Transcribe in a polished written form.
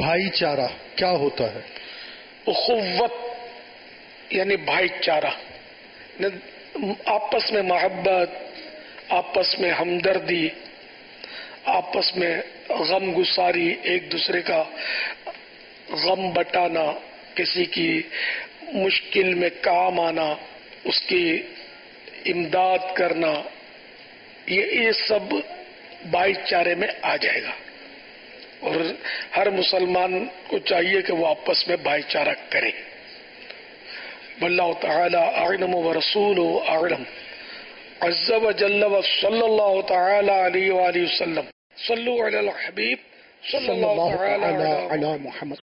भाईचारा क्या होता है? उखुव्वत यानी भाईचारा, आपस में मोहब्बत, आपस में हमदर्दी, आपस में गम गुसारी, एक दूसरे का गम बटाना, किसी की मुश्किल में काम आना, उसकी इमदाद करना, ये सब भाईचारे में आ जाएगा। और हर मुसलमान को चाहिए कि वो आपस में भाईचारा करे। वल्लाहु तआला अअलम व रसूलुहु अअलम। अज़्ज़ व जल्ल व सल्लल्लाहु तआला अलैहि व आलिहि वसल्लम। सल्लु अलल हबीब सल्लल्लाहु तआला अला मुहम्मद।